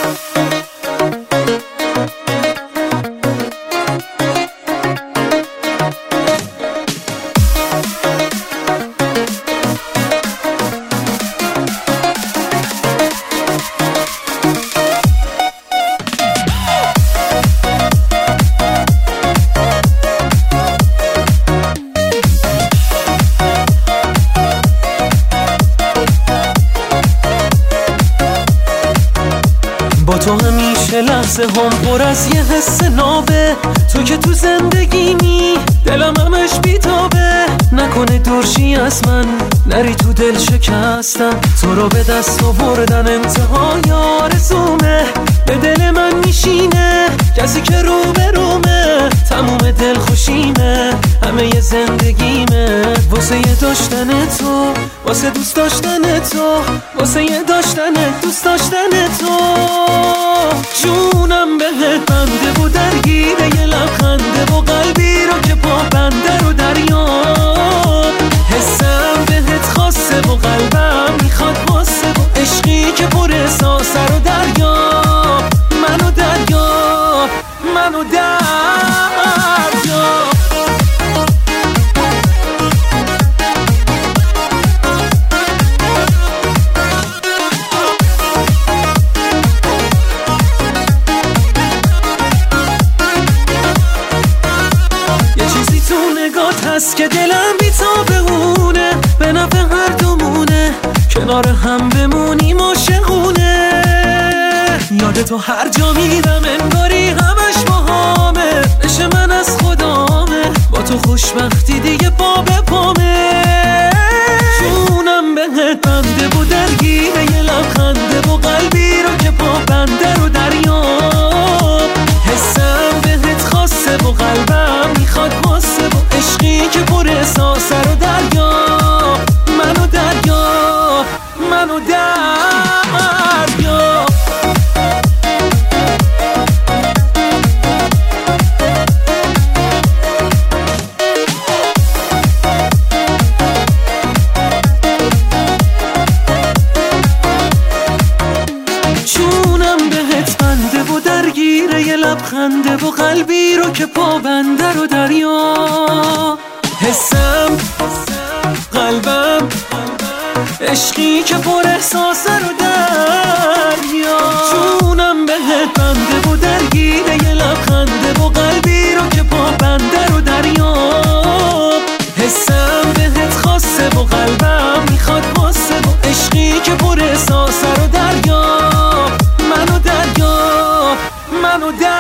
با تو همیشه لحظه هم پر از یه حس نابه، تو که تو زندگیمی دلم همش بیتابه. نکنه دورشی از من نری تو دل شکستن، تو رو به دست آوردن انتهای آرزومه. به دل من میشینه کسی که رو به رومه، تموم دل خوشیمه همه ی زندگیمه. واسه یه داشتن تو، واسه دوست داشتن تو، واسه یه داشتن دوست داشتن تو. جونم بهت بنده و درگیره یه لبخنده و قلبی رو که پا بنده رو دریاب. حسم بهت خاصه و قلبم میخواد واسه و عشقی که پر احساسه رو دریاب. منو دریاب، منو دریاب. هست که دلم بی‌تابونه، به نفع هر دومونه، کنار هم بمونیم عاشقونه. یاد تو هر جا میرم انگاری همش باهامه، عشق من از خدامه، با تو خوشبختی دیگه پا به پامه. جونم بهت بنده و درگیره یه لبخنده و قلبی رو که پا بنده رو دریاب. حسم بهت خاصه و قلبم میخواد واسه و عشقی که پر احساسه رو دریاب. منو دریاب، منو دریاب. جونم بهت بنده و درگیره یه لبخنده و قلبی رو که پا بنده رو دریاب. حسم قلبم عشقی که پر احساسه رو دریاب. جونم بهت بنده و درگیره یه لبخنده و قلبی رو که پا بنده رو دریاب. حسم بهت خاصه و قلبم میخواد واسه و عشقی که پر احساسه رو دریاب. منو دریاب، منو دریاب.